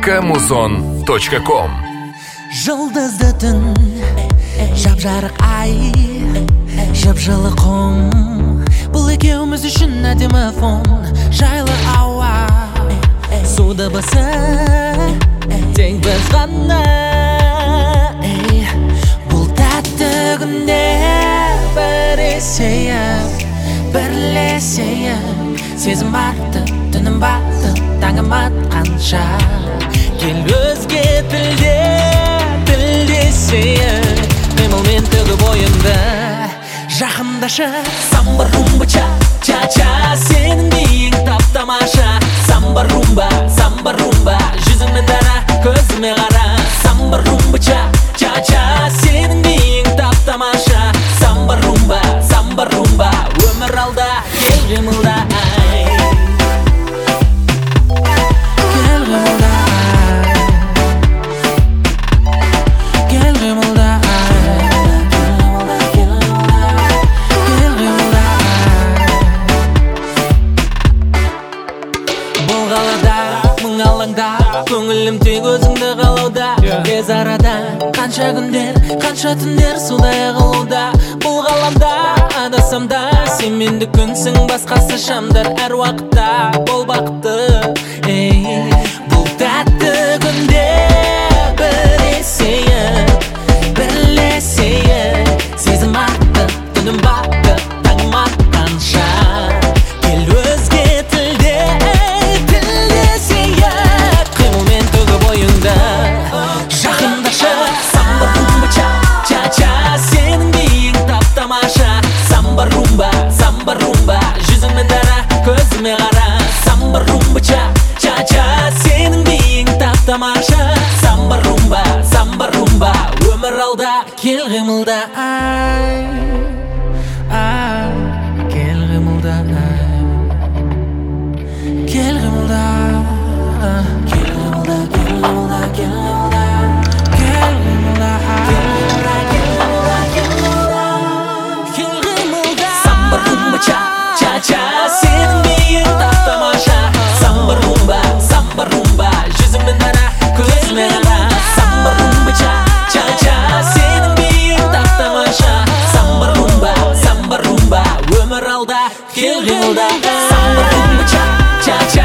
muzon.com. Жұлдызды түн, жап-жарық ай, жып-жылы құм. Бұл екеуміз үшін әдемі фон, жайлы ауа, су дыбысы тек біз ғана. Бұл тәтті күнде бірлесейік, сезім артты, түнім батты, таңым атқанша. Кел өзге тілдесейік, қимылмен төгіп ойыңды жақындашы. Самба румба ча-ча, сенің биің тап-тамаша. Самба румба, жүзіңмен дара, көзіме қара. Самба румба ча-ча, сенің биің тап-тамаша. Самба румба, өмір алда, кел қимылда. Көңілім тек өзіңді қалауда. Тез арада қанша күндер, қанша түндер судай ағылуда. Бұл ғаламда адасам да, сен менде күнсің, басқасы шамдар. Әр уақытта бол бақытты. Бұл тәтті күнде бірлесейік, сезім артты, түнім батты, таңым атқанша. Кел өзге тілдесейік, қимылмен төгіп ойыңды жақындашы. Самба румба ча-ча, сенің биің тап-тамаша. Самба румба, жүзіңмен дара, көзіме қара. Самба румба ча-ча, сенің биің тап-тамаша. Самба румба, өмір алда, кел қимылда. Кел қимылда, кел қимылда. Самба румба ча-ча, сенің биің тап-тамаша. Самба румба, жүзіңмен дара, көзіме қара. Самба румба ча-ча, сенің биің тап-тамаша. Самба румба, өмір алда, кел қимылда. Самба румба ча-ча,